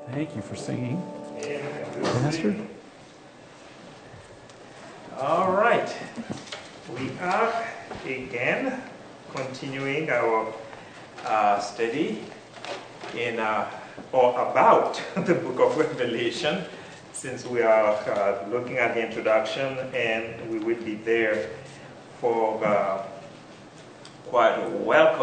Thank you for singing, Pastor. All right, we are again continuing our study in or about the book of Revelation, since we are looking at the introduction, and we will be there for quite a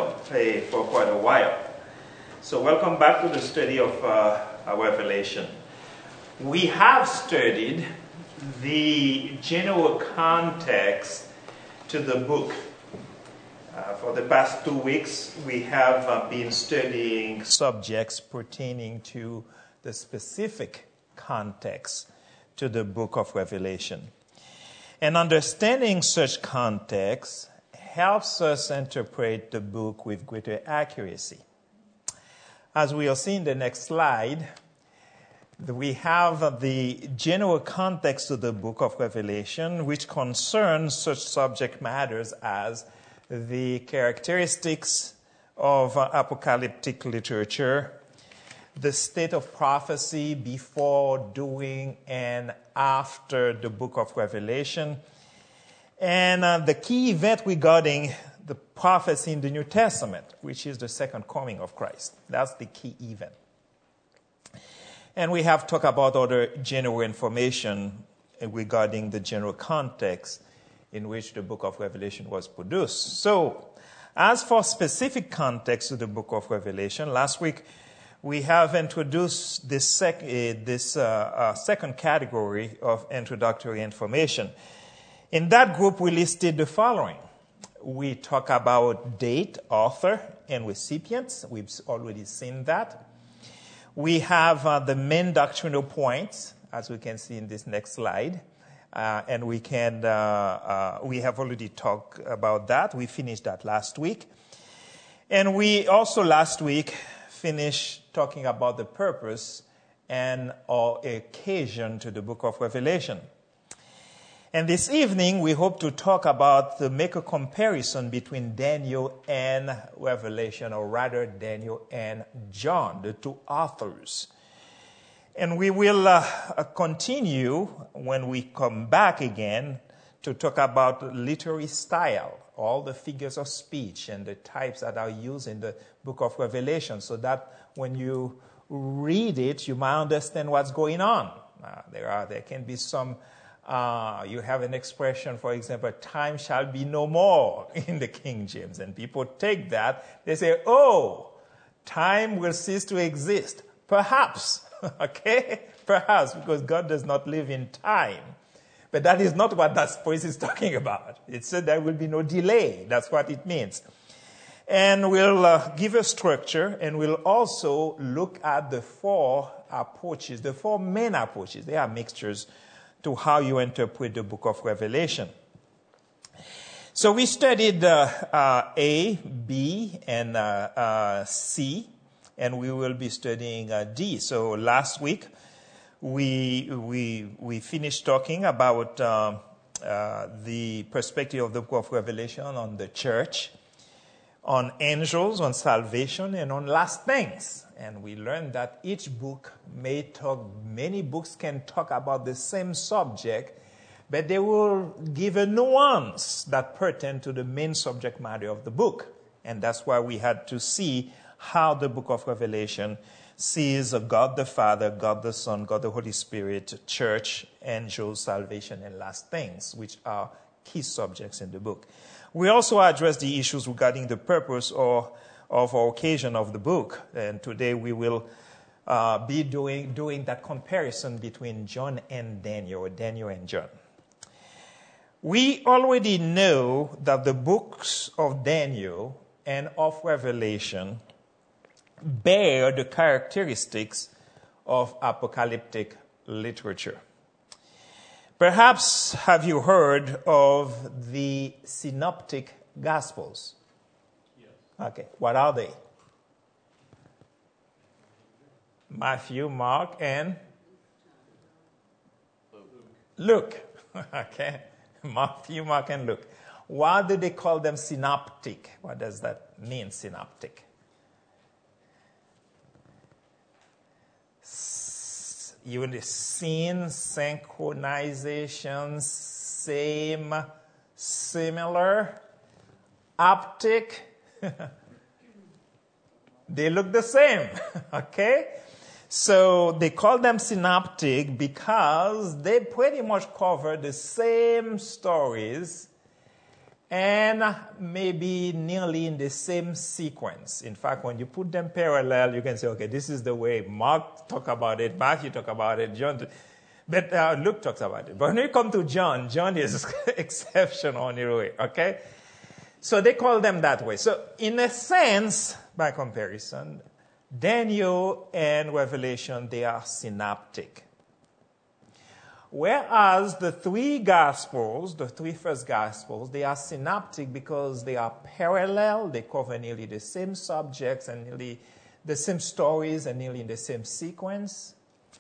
while. So welcome back to the study of our Revelation. We have studied the general context to the book. For the past 2 weeks, we have been studying subjects pertaining to the specific context to the book of Revelation. And understanding such context helps us interpret the book with greater accuracy. As we'll see in the next slide, we have the general context of the book of Revelation, which concerns such subject matters as the characteristics of apocalyptic literature, the state of prophecy before, during, and after the book of Revelation, and the key event regarding the prophecy in the New Testament, which is the second coming of Christ. That's the key event. And we have talked about other general information regarding the general context in which the book of Revelation was produced. So, as for specific context to the book of Revelation, last week we have introduced this second category of introductory information. In that group, we listed the following. We talk about date, author, and recipients. We've already seen that. We have the main doctrinal points, as we can see in this next slide. And we have already talked about that. We finished that last week. And we also last week finished talking about the purpose and or occasion to the book of Revelation. And this evening, we hope to talk about, make a comparison between Daniel and Revelation, or rather Daniel and John, the two authors. And we will continue when we come back again to talk about literary style, all the figures of speech and the types that are used in the book of Revelation, so that when you read it, you might understand what's going on. There can be some. You have an expression, for example, time shall be no more in the King James. And people take that. They say, oh, time will cease to exist. Perhaps. Okay? Perhaps, because God does not live in time. But that is not what that voice is talking about. It said there will be no delay. That's what it means. And we'll give a structure, and we'll also look at the four approaches, the four main approaches. They are mixtures to how you interpret the book of Revelation. So we studied A, B, and C, and we will be studying D. So last week we finished talking about the perspective of the book of Revelation on the church, on angels, on salvation, and on last things. And we learned that each book many books can talk about the same subject, but they will give a nuance that pertain to the main subject matter of the book. And that's why we had to see how the book of Revelation sees God the Father, God the Son, God the Holy Spirit, church, angels, salvation, and last things, which are key subjects in the book. We also address the issues regarding the purpose of occasion of the book. And today we will be doing that comparison between John and Daniel, or Daniel and John. We already know that the books of Daniel and of Revelation bear the characteristics of apocalyptic literature. Perhaps have you heard of the synoptic gospels? Okay, what are they? Matthew, Mark, and Luke. Okay, Matthew, Mark, and Luke. Why do they call them synoptic? What does that mean, synoptic? unison, synchronization, same, similar, optic. They look the same, okay? So they call them synoptic because they pretty much cover the same stories and maybe nearly in the same sequence. In fact, when you put them parallel, you can say, okay, this is the way Mark talk about it, Matthew talk about it, but Luke talks about it. But when you come to John, John is exceptional in a way, okay? So they call them that way. So in a sense, by comparison, Daniel and Revelation, they are synoptic. Whereas the three Gospels, the three first Gospels, they are synoptic because they are parallel. They cover nearly the same subjects and nearly the same stories and nearly in the same sequence.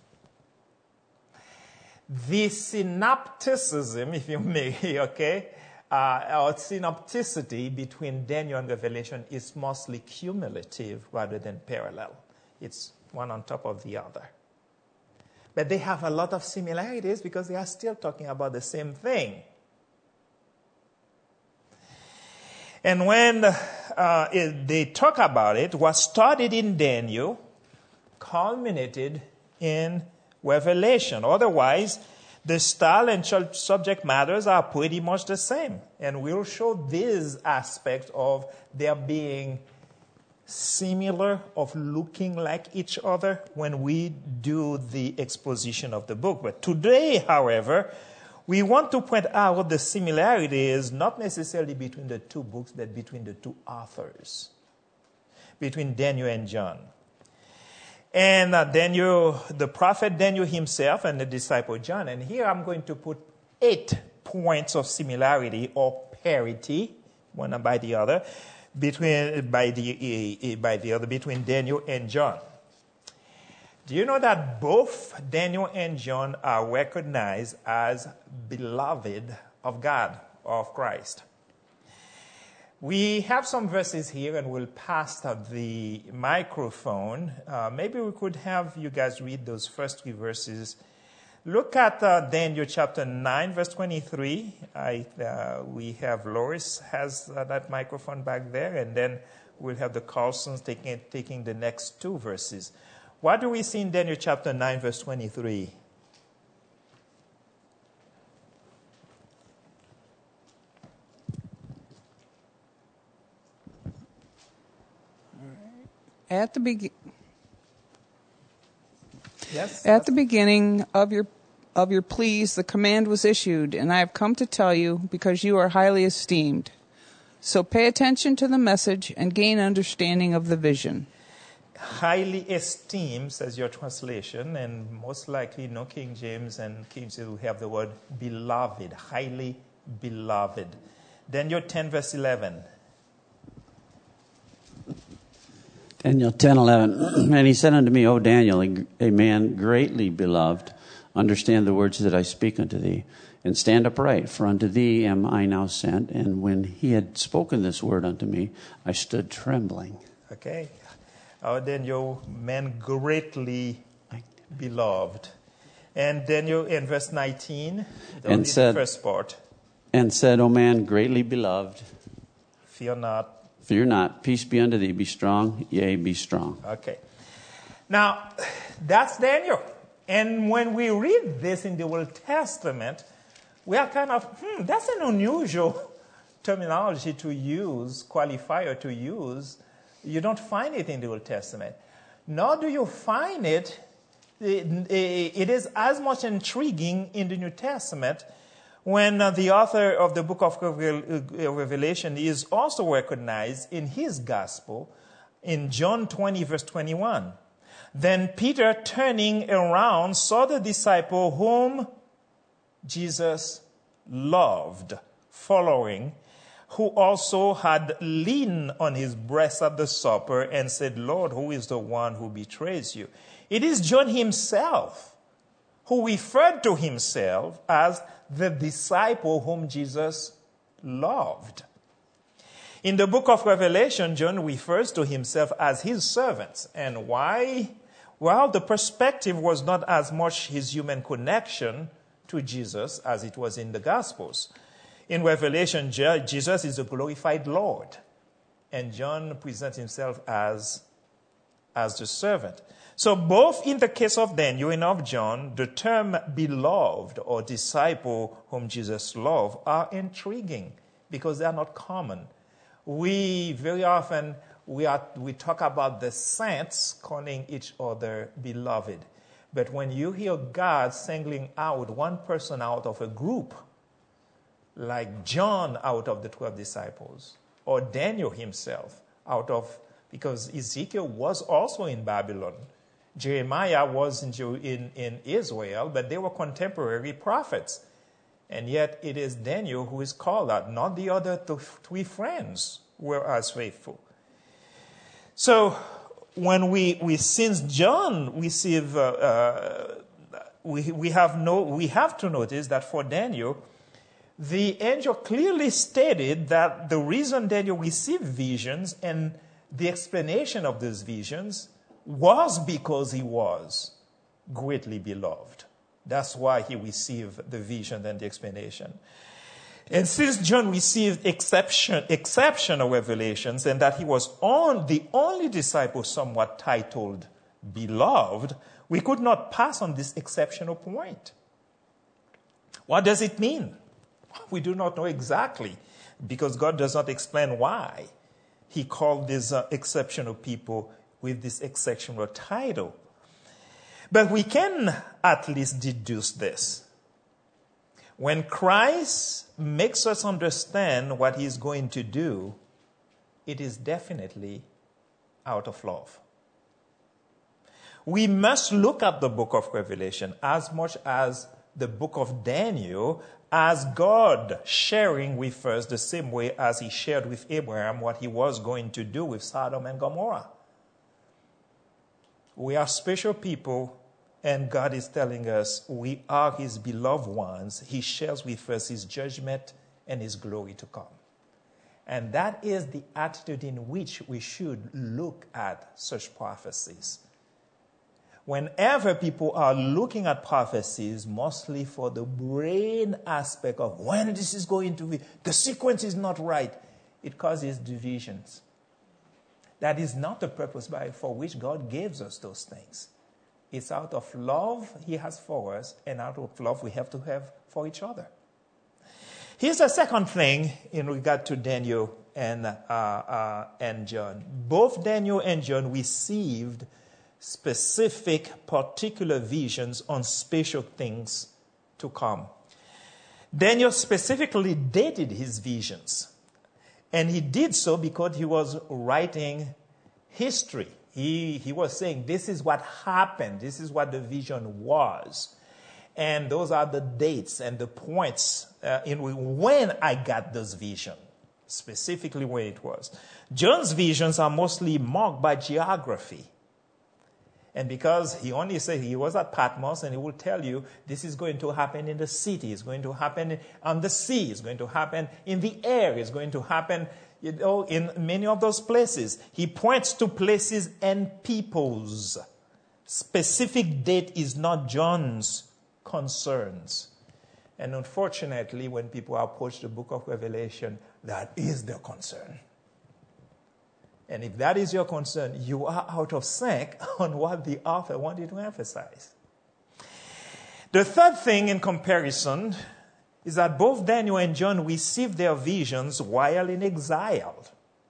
The synopticism, if you may, okay, or synopticity between Daniel and Revelation is mostly cumulative rather than parallel. It's one on top of the other. But they have a lot of similarities because they are still talking about the same thing. And when they talk about it, what started in Daniel culminated in Revelation. Otherwise, the style and subject matters are pretty much the same. And we'll show this aspect of their being similar, of looking like each other when we do the exposition of the book. But today, however, we want to point out the similarities not necessarily between the two books, but between the two authors, between Daniel and John. And Daniel, the prophet Daniel himself and the disciple John. And here I'm going to put 8 points of similarity or parity, one by the other, between Daniel and John. Do you know that both Daniel and John are recognized as beloved of God, of Christ? We have some verses here, and we'll pass the microphone. Maybe we could have you guys read those first 3 verses. Look at Daniel chapter 9, verse 23. We have Loris has that microphone back there, and then we'll have the Carlsons taking the next 2 verses. What do we see in Daniel chapter 9, verse 23? At the beginning of your pleas, the command was issued, and I have come to tell you because you are highly esteemed. So pay attention to the message and gain understanding of the vision. Highly esteemed, says your translation, and most likely no King James and King James will have the word beloved, highly beloved. Daniel 10, verse 11. Daniel 10:11, and he said unto me, O Daniel, a man greatly beloved, understand the words that I speak unto thee, and stand upright, for unto thee am I now sent. And when he had spoken this word unto me, I stood trembling. Okay. Daniel, man greatly beloved. And Daniel in verse 19, and said, the first part. And said, O man greatly beloved, fear not. Fear not, peace be unto thee, be strong, yea, be strong. Okay. Now, that's Daniel. And when we read this in the Old Testament, we are kind of, that's an unusual terminology to use, qualifier to use. You don't find it in the Old Testament. Nor do you find it is as much intriguing in the New Testament when the author of the book of Revelation is also recognized in his gospel in John 20, verse 21. Then Peter, turning around, saw the disciple whom Jesus loved, following, who also had leaned on his breast at the supper and said, Lord, who is the one who betrays you? It is John himself who referred to himself as the disciple whom Jesus loved. In the book of Revelation, John refers to himself as his servants. And why Well, the perspective was not as much his human connection to Jesus as it was in the Gospels. In Revelation, Jesus is a glorified Lord, and John presents himself as the servant. So both in the case of Daniel and of John, the term beloved or disciple whom Jesus loved are intriguing because they are not common. We very often we talk about the saints calling each other beloved. But when you hear God singling out one person out of a group, like John out of the 12 disciples, or Daniel himself because Ezekiel was also in Babylon. Jeremiah was in Israel, but they were contemporary prophets. And yet it is Daniel who is called out, not the other three friends were as faithful. So when since John receive, we have to notice that for Daniel, the angel clearly stated that the reason Daniel received visions and the explanation of those visions was because he was greatly beloved. That's why he received the vision and the explanation. And since John received exceptional revelations and that he was the only disciple somewhat titled beloved, we could not pass on this exceptional point. What does it mean? We do not know exactly because God does not explain why he called these exceptional people with this exceptional title. But we can at least deduce this. When Christ makes us understand what he's going to do, it is definitely out of love. We must look at the book of Revelation as much as the book of Daniel as God sharing with us the same way as he shared with Abraham what he was going to do with Sodom and Gomorrah. We are special people, and God is telling us we are his beloved ones. He shares with us his judgment and his glory to come. And that is the attitude in which we should look at such prophecies. Whenever people are looking at prophecies, mostly for the brain aspect of when this is going to be, the sequence is not right, it causes divisions. That is not the purpose for which God gives us those things. It's out of love he has for us, and out of love we have to have for each other. Here's the second thing in regard to Daniel and John. Both Daniel and John received specific, particular visions on special things to come. Daniel specifically dated his visions. And he did so because he was writing history. He was saying, this is what happened. This is what the vision was. And those are the dates and the points when I got this vision, specifically when it was. John's visions are mostly marked by geography. And because he only said he was at Patmos, and he will tell you this is going to happen in the city, it's going to happen on the sea, it's going to happen in the air, it's going to happen in many of those places. He points to places and peoples. Specific date is not John's concerns. And unfortunately, when people approach the book of Revelation, that is their concern. And if that is your concern, you are out of sync on what the author wanted to emphasize. The third thing in comparison is that both Daniel and John received their visions while in exile.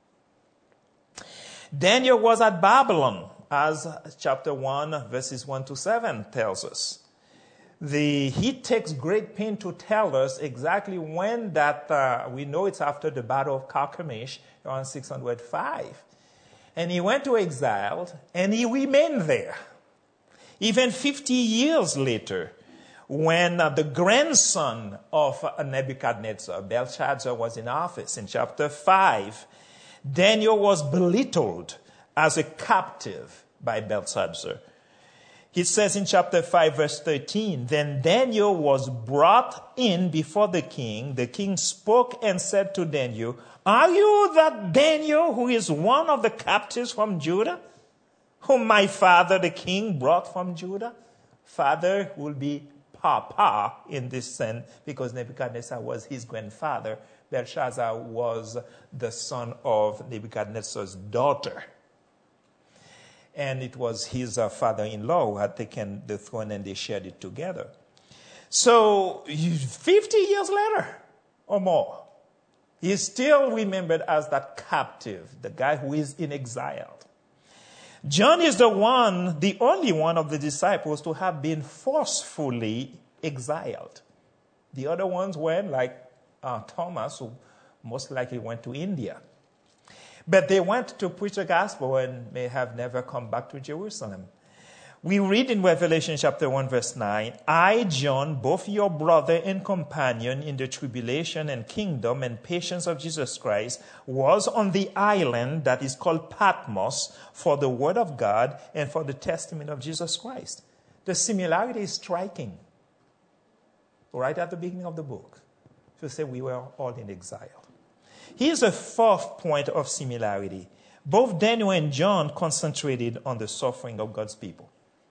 Daniel was at Babylon, as chapter 1, verses 1 to 7 tells us. He takes great pain to tell us exactly when that, we know it's after the Battle of Carchemish, around 605. And he went to exile, and he remained there. Even 50 years later, when the grandson of Nebuchadnezzar, Belshazzar, was in office, in chapter 5, Daniel was belittled as a captive by Belshazzar. He says in chapter 5, verse 13, then Daniel was brought in before the king. The king spoke and said to Daniel, are you that Daniel who is one of the captives from Judah? whom my father the king brought from Judah. Father will be Papa in this sense because Nebuchadnezzar was his grandfather. Belshazzar was the son of Nebuchadnezzar's daughter. And it was his father-in-law who had taken the throne and they shared it together. So 50 years later or more, he is still remembered as that captive, the guy who is in exile. John is the only one of the disciples to have been forcefully exiled. The other ones went like Thomas, who most likely went to India. But they went to preach the gospel and may have never come back to Jerusalem. We read in Revelation chapter 1 verse 9, I, John, both your brother and companion in the tribulation and kingdom and patience of Jesus Christ, was on the island that is called Patmos for the word of God and for the testimony of Jesus Christ. The similarity is striking. Right at the beginning of the book, to say we were all in exile. Here's a fourth point of similarity. Both Daniel and John concentrated on the suffering of God's people.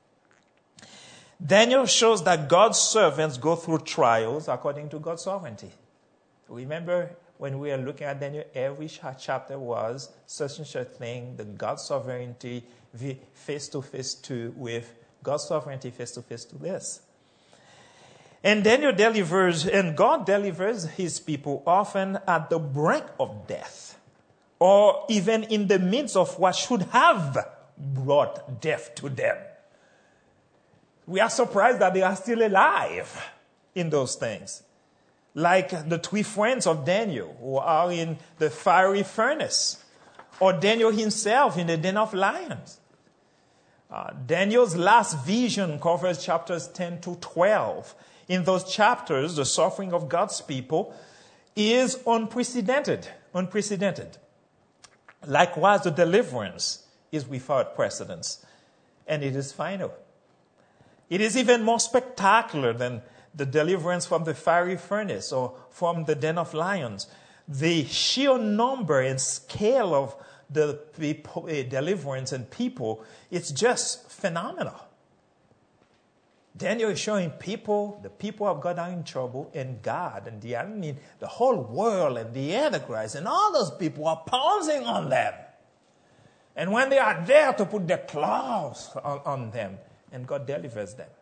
Daniel shows that God's servants go through trials according to God's sovereignty. Remember when we are looking at Daniel, every chapter was such and such thing, the God's sovereignty face to face to with God's sovereignty face to face to this. And Daniel delivers, and God delivers his people often at the brink of death, or even in the midst of what should have brought death to them. We are surprised that they are still alive in those things. Like the three friends of Daniel who are in the fiery furnace, or Daniel himself in the den of lions. Daniel's last vision covers chapters 10 to 12. In those chapters, the suffering of God's people is unprecedented. Likewise, the deliverance is without precedence, and it is final. It is even more spectacular than the deliverance from the fiery furnace or from the den of lions. The sheer number and scale of the deliverance and people, it's just phenomenal. Daniel is showing the people of God are in trouble, and God and the enemy, the whole world and the Antichrist and all those people are pouncing on them. And when they are there to put their claws on them, and God delivers them.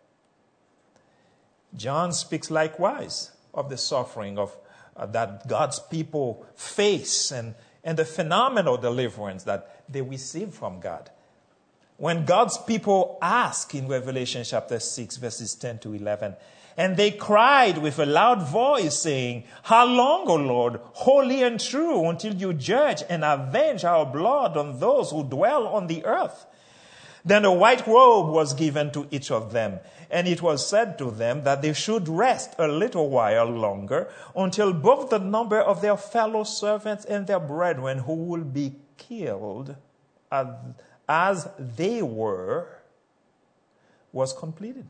John speaks likewise of the suffering of that God's people face and the phenomenal deliverance that they receive from God. When God's people ask in Revelation chapter 6, verses 10 to 11, and they cried with a loud voice, saying, How long, O Lord, holy and true, until you judge and avenge our blood on those who dwell on the earth? Then a white robe was given to each of them, and it was said to them that they should rest a little while longer until both the number of their fellow servants and their brethren who will be killed as they were was completed.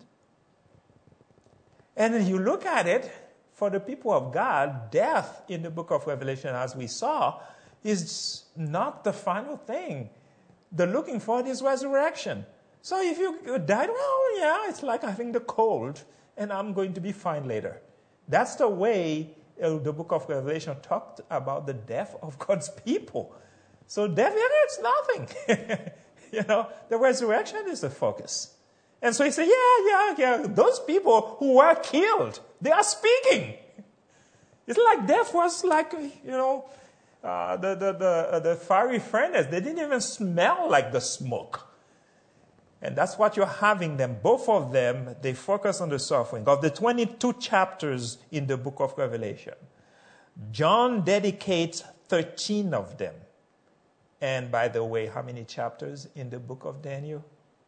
And if you look at it, for the people of God, death in the book of Revelation, as we saw, is not the final thing. The looking for it is resurrection. So if you died, well, yeah, it's like having the cold, and I'm going to be fine later. That's the way the book of Revelation talked about the death of God's people. So death, it's nothing. The resurrection is the focus. And so he said, yeah, those people who were killed, they are speaking. It's like death was like, the fiery furnace. They didn't even smell like the smoke. And that's what you're having them. Both of them, they focus on the suffering. Of the 22 chapters in the book of Revelation, John dedicates 13 of them. And by the way, how many chapters in the book of Daniel?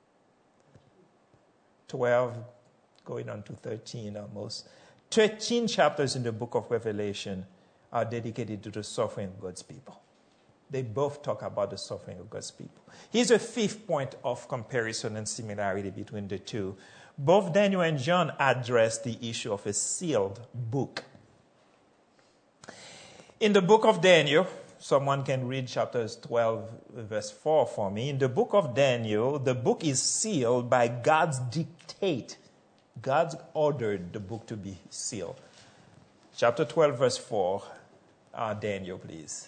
12, going on to 13 almost. 13 chapters in the book of Revelation are dedicated to the suffering of God's people. They both talk about the suffering of God's people. Here's a fifth point of comparison and similarity between the two. Both Daniel and John address the issue of a sealed book. In the book of Daniel, someone can read chapters 12, verse 4 for me. In the book of Daniel, the book is sealed by God's dictate. God ordered the book to be sealed. Chapter 12, verse 4. Daniel, please.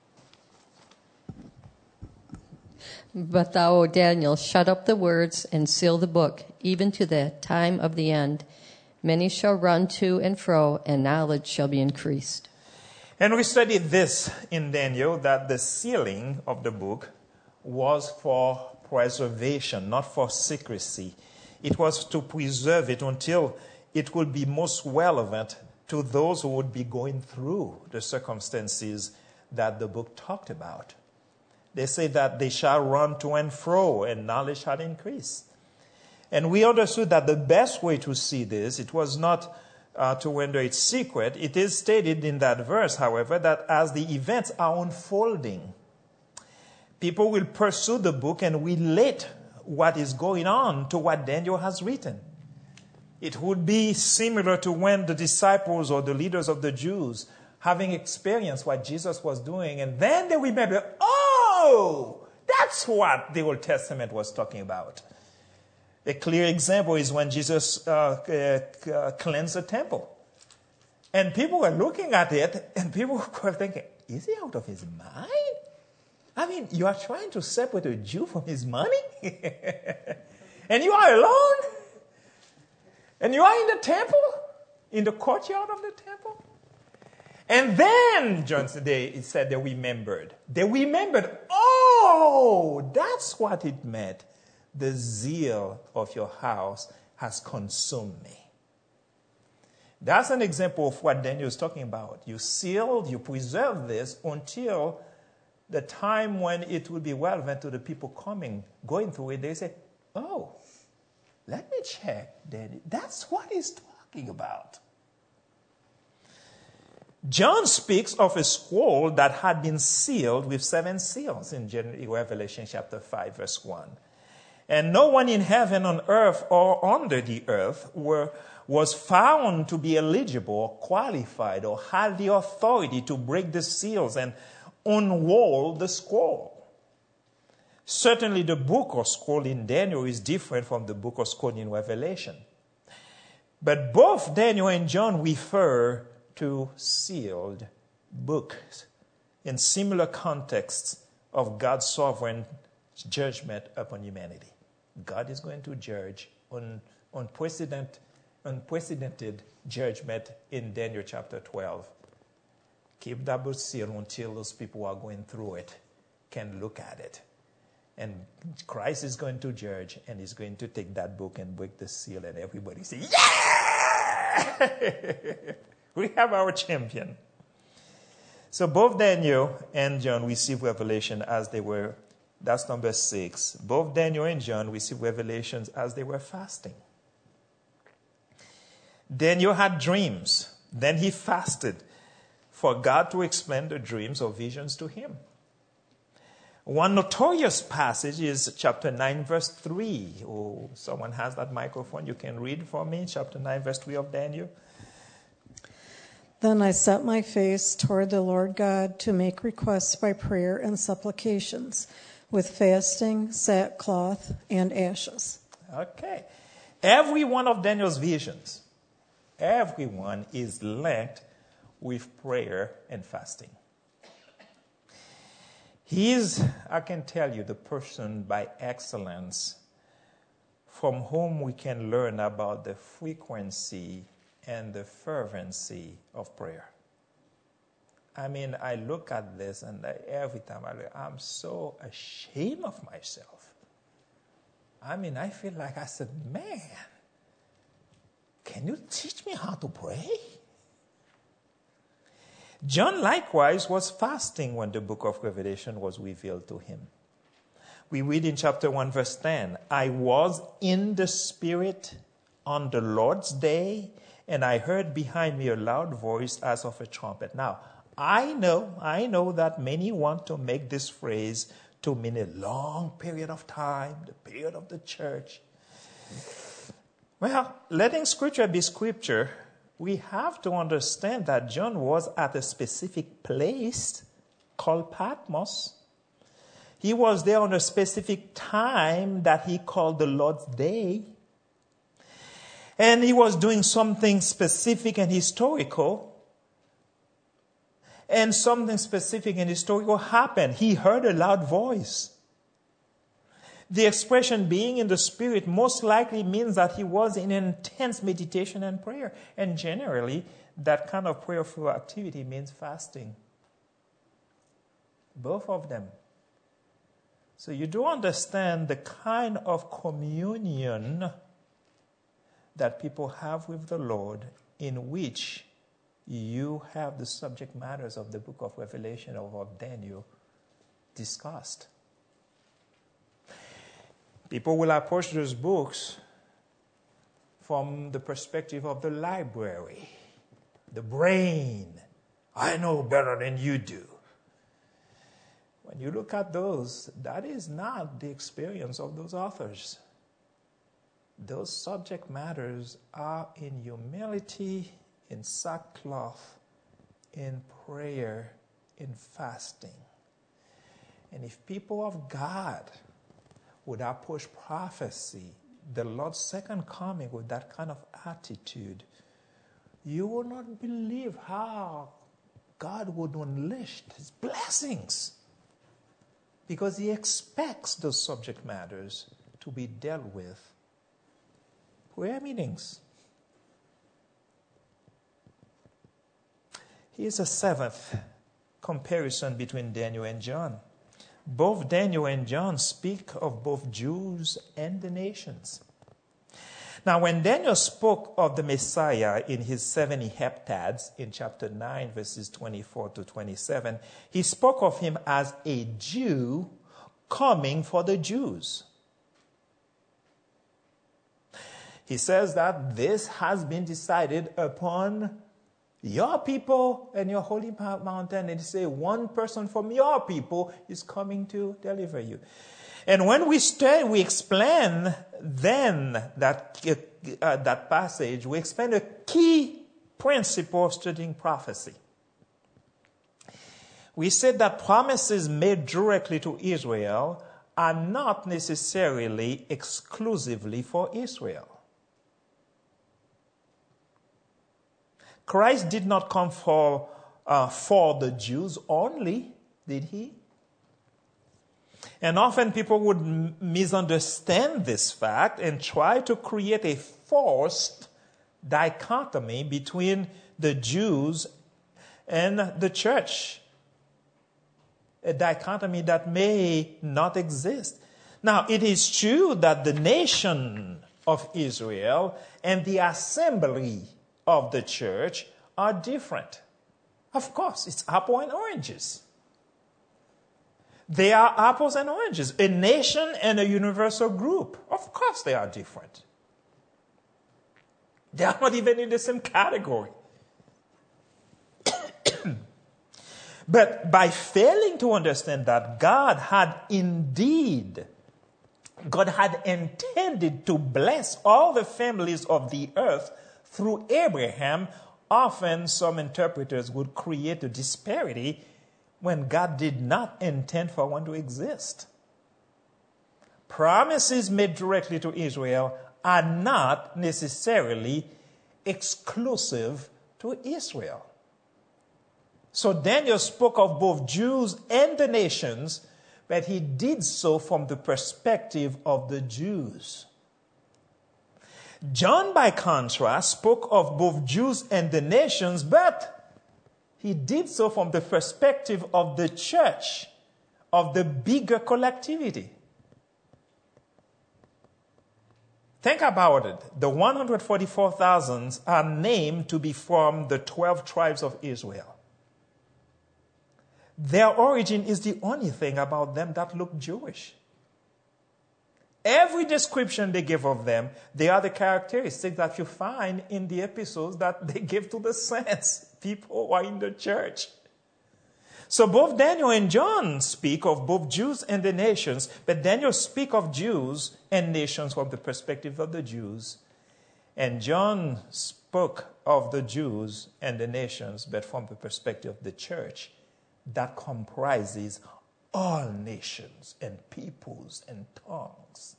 But thou, O Daniel, shut up the words and seal the book, even to the time of the end. Many shall run to and fro, and knowledge shall be increased. And we studied this in Daniel, that the sealing of the book was for preservation, not for secrecy. It was to preserve it until it would be most relevant to those who would be going through the circumstances that the book talked about. They say that they shall run to and fro, and knowledge shall increase. And we understood that the best way to see this, it was not to render it secret. It is stated in that verse, however, that as the events are unfolding, people will pursue the book and relate what is going on to what Daniel has written. It would be similar to when the disciples or the leaders of the Jews, having experienced what Jesus was doing, and then they remember, oh, that's what the Old Testament was talking about. A clear example is when Jesus cleansed the temple. And people were looking at it, and people were thinking, is he out of his mind? I mean, you are trying to separate a Jew from his money? And you are alone? And you are in the temple? In the courtyard of the temple? And then, John said, it said they remembered. They remembered, oh, that's what it meant. The zeal of your house has consumed me. That's an example of what Daniel is talking about. You sealed, you preserve this until the time when it will be relevant to the people going through it. They say, oh, let me check, Daniel. That's what he's talking about. John speaks of a scroll that had been sealed with 7 seals in Revelation chapter 5, verse 1. And no one in heaven, on earth, or under the earth was found to be eligible or qualified or had the authority to break the seals and unroll the scroll. Certainly the book or scroll in Daniel is different from the book or scroll in Revelation. But both Daniel and John refer to sealed books in similar contexts of God's sovereign judgment upon humanity. God is going to judge unprecedented judgment in Daniel chapter 12. Keep that book sealed until those people who are going through it can look at it. And Christ is going to judge, and he's going to take that book and break the seal, and everybody say, yeah! We have our champion. So both Daniel and John received revelation as they were, that's number 6. Both Daniel and John received revelations as they were fasting. Daniel had dreams. Then he fasted for God to explain the dreams or visions to him. One notorious passage is chapter 9, verse 3. Oh, someone has that microphone. You can read for me, chapter 9, verse 3 of Daniel. Then I set my face toward the Lord God to make requests by prayer and supplications, with fasting, sackcloth, and ashes. Okay. Every one of Daniel's visions, everyone is linked with prayer and fasting. He is, I can tell you, the person by excellence from whom we can learn about the frequency and the fervency of prayer. I mean, I look at this, and every time I'm so ashamed of myself. I mean, I feel like I said, man, can you teach me how to pray? John likewise was fasting when the book of Revelation was revealed to him. We read in chapter 1, verse 10, I was in the Spirit on the Lord's day, and I heard behind me a loud voice as of a trumpet. Now, I know that many want to make this phrase to mean a long period of time, the period of the church. Well, letting Scripture be Scripture, we have to understand that John was at a specific place called Patmos. He was there on a specific time that he called the Lord's Day. And he was doing something specific and historical. And something specific and historical happened. He heard a loud voice. The expression being in the Spirit most likely means that he was in intense meditation and prayer. And generally, that kind of prayerful activity means fasting. Both of them. So you do understand the kind of communion that people have with the Lord in which you have the subject matters of the book of Revelation or of Daniel discussed. People will approach those books from the perspective of the library, the brain. I know better than you do. When you look at those, that is not the experience of those authors. Those subject matters are in humility, in sackcloth, in prayer, in fasting. And if people of God would approach prophecy, the Lord's second coming, with that kind of attitude, you will not believe how God would unleash his blessings, because he expects those subject matters to be dealt with. Prayer meetings. Here's a seventh comparison between Daniel and John. Both Daniel and John speak of both Jews and the nations. Now, when Daniel spoke of the Messiah in his 70 heptads in chapter 9, verses 24 to 27, he spoke of him as a Jew coming for the Jews. He says that this has been decided upon your people and your holy mountain. And he says one person from your people is coming to deliver you. And when we explain then that passage, we explain a key principle of studying prophecy. We said that promises made directly to Israel are not necessarily exclusively for Israel. Christ did not come for the Jews only, did he? And often people would misunderstand this fact and try to create a forced dichotomy between the Jews and the church. A dichotomy that may not exist. Now, it is true that the nation of Israel and the assembly of the church are different. Of course, it's apples and oranges. They are apples and oranges. A nation and a universal group. Of course they are different. They are not even in the same category. But by failing to understand that God had intended to bless all the families of the earth through Abraham, often some interpreters would create a disparity when God did not intend for one to exist. Promises made directly to Israel are not necessarily exclusive to Israel. So Daniel spoke of both Jews and the nations, but he did so from the perspective of the Jews. John, by contrast, spoke of both Jews and the nations, but he did so from the perspective of the church, of the bigger collectivity. Think about it. The 144,000 are named to be from the 12 tribes of Israel. Their origin is the only thing about them that look Jewish. Every description they give of them, they are the characteristics that you find in the epistles that they give to the saints, people who are in the church. So both Daniel and John speak of both Jews and the nations, but Daniel speaks of Jews and nations from the perspective of the Jews. And John spoke of the Jews and the nations, but from the perspective of the church, that comprises all nations and peoples and tongues.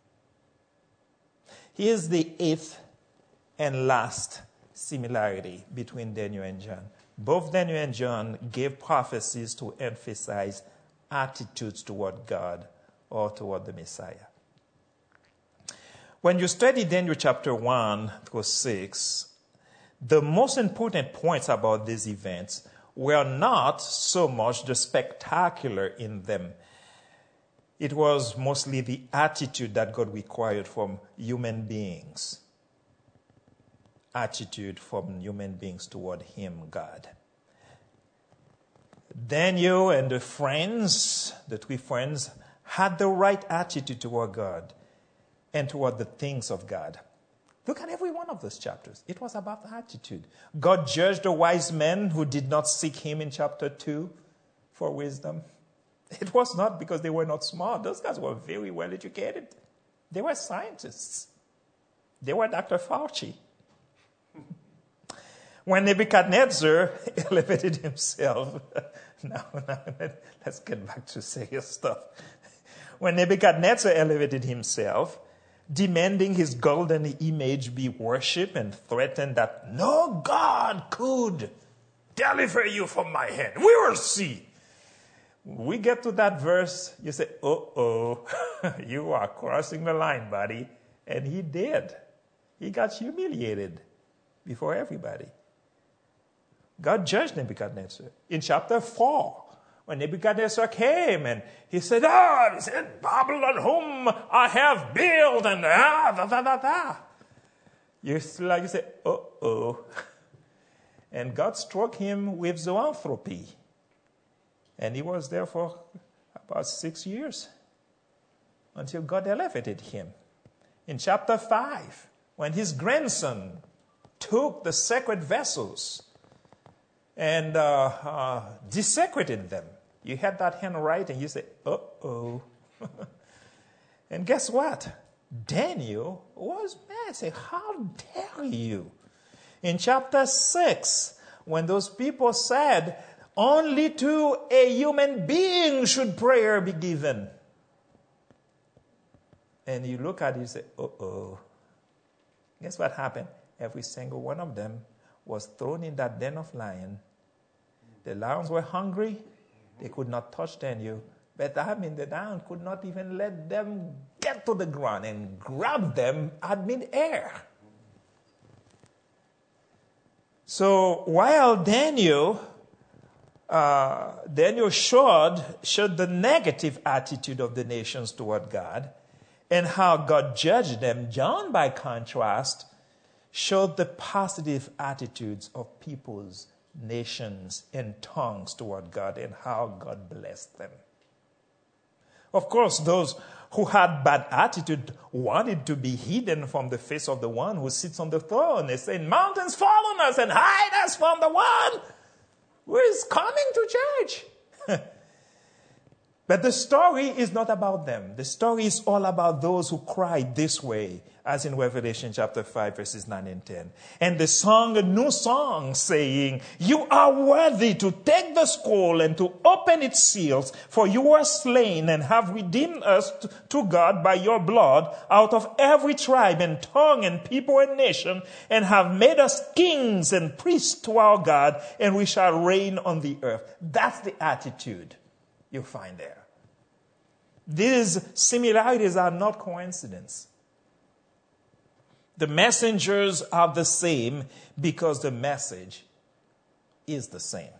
Here's the eighth and last similarity between Daniel and John. Both Daniel and John gave prophecies to emphasize attitudes toward God or toward the Messiah. When you study Daniel chapter 1 through 6, the most important points about these events were not so much the spectacular in them. It was mostly the attitude that God required from human beings. Attitude from human beings toward Him, God. Daniel and the three friends, had the right attitude toward God and toward the things of God. Look at every one of those chapters. It was about attitude. God judged the wise men who did not seek Him in chapter 2 for wisdom. It was not because they were not smart. Those guys were very well educated. They were scientists. They were Dr. Fauci. When Nebuchadnezzar elevated himself, now let's get back to serious stuff. When Nebuchadnezzar elevated himself, demanding his golden image be worshipped and threatened that no God could deliver you from my hand. We will see. We get to that verse, you say, you are crossing the line, buddy. And he did. He got humiliated before everybody. God judged Nebuchadnezzar. In chapter 4, when Nebuchadnezzar came and he said, Babylon whom I have built and You say, And God struck him with zoanthropy. And he was there for about 6 years until God elevated him. In chapter 5, when his grandson took the sacred vessels and desecrated them, you had that handwriting, you say, And guess what? Daniel was mad. Say, how dare you? In chapter 6, when those people said, only to a human being should prayer be given. And you look at it, you say, Guess what happened? Every single one of them was thrown in that den of lions. The lions were hungry. They could not touch Daniel. But the lion could not even let them get to the ground and grab them at mid-air. So while Daniel showed the negative attitude of the nations toward God and how God judged them, John, by contrast, showed the positive attitudes of peoples, nations, and tongues toward God and how God blessed them. Of course, those who had bad attitude wanted to be hidden from the face of the one who sits on the throne. They say, mountains fall on us and hide us from the one who is coming to judge. But the story is not about them. The story is all about those who cried this way, as in Revelation chapter 5, verses 9 and 10. And they sung a new song saying, you are worthy to take the scroll and to open its seals, for you were slain and have redeemed us to God by your blood out of every tribe and tongue and people and nation, and have made us kings and priests to our God, and we shall reign on the earth. That's the attitude you find there. These similarities are not coincidence. The messengers are the same because the message is the same.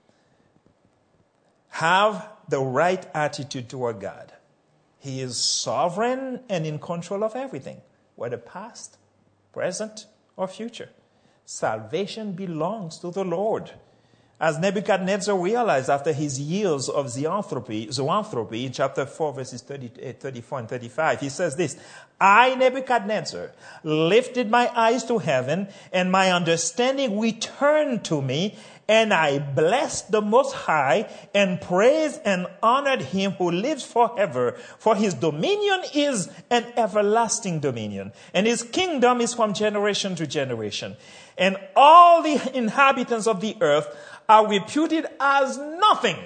Have the right attitude toward God. He is sovereign and in control of everything, whether past, present, or future. Salvation belongs to the Lord. As Nebuchadnezzar realized after his years of zoanthropy in chapter 4, verses 34 and 35, he says this, I, Nebuchadnezzar, lifted my eyes to heaven, and my understanding returned to me, and I blessed the Most High, and praised and honored him who lives forever. For his dominion is an everlasting dominion, and his kingdom is from generation to generation. And all the inhabitants of the earth are reputed as nothing.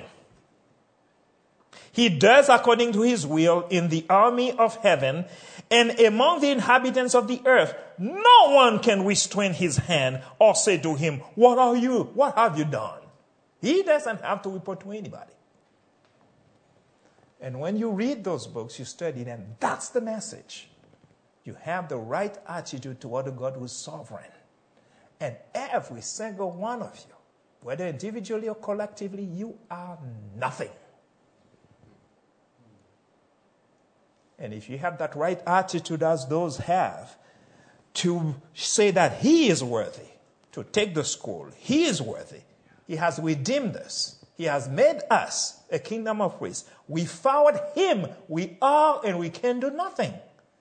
He does according to his will in the army of heaven and among the inhabitants of the earth. No one can restrain his hand or say to him, "What are you? What have you done?" He doesn't have to report to anybody. And when you read those books, you study them, that's the message. You have the right attitude toward a God who is sovereign. And every single one of you, whether individually or collectively, you are nothing. And if you have that right attitude as those have, to say that he is worthy to take the scroll, he is worthy. He has redeemed us. He has made us a kingdom of priests. Without him, we are and we can do nothing.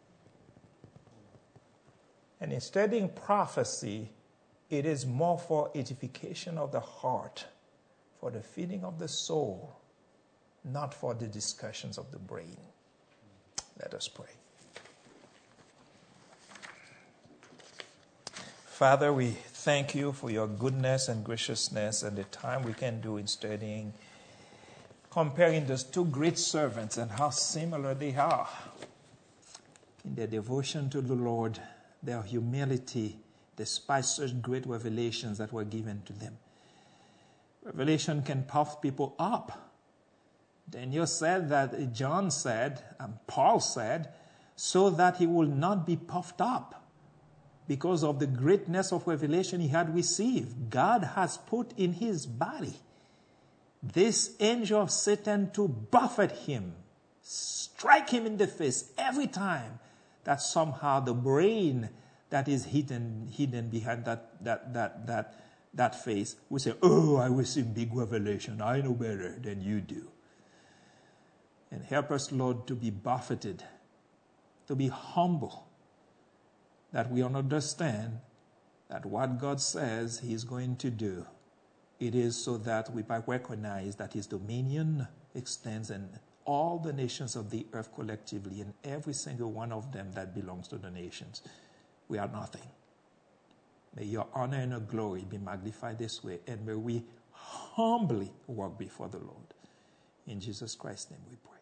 And in studying prophecy, it is more for edification of the heart, for the feeding of the soul, not for the discussions of the brain. Let us pray. Father, we thank you for your goodness and graciousness and the time we can do in studying, comparing those two great servants and how similar they are in their devotion to the Lord, their humility, despite such great revelations that were given to them. Revelation can puff people up. Daniel said that, John said, and Paul said, so that he will not be puffed up because of the greatness of revelation he had received. God has put in his body this angel of Satan to buffet him, strike him in the face every time that somehow the brain that is hidden behind that face will say, "Oh, I received big revelation. I know better than you do." And help us, Lord, to be buffeted, to be humble, that we understand that what God says he's going to do, it is so that we might recognize that his dominion extends in all the nations of the earth collectively, and every single one of them that belongs to the nations. We are nothing. May your honor and your glory be magnified this way, and may we humbly walk before the Lord. In Jesus Christ's name we pray.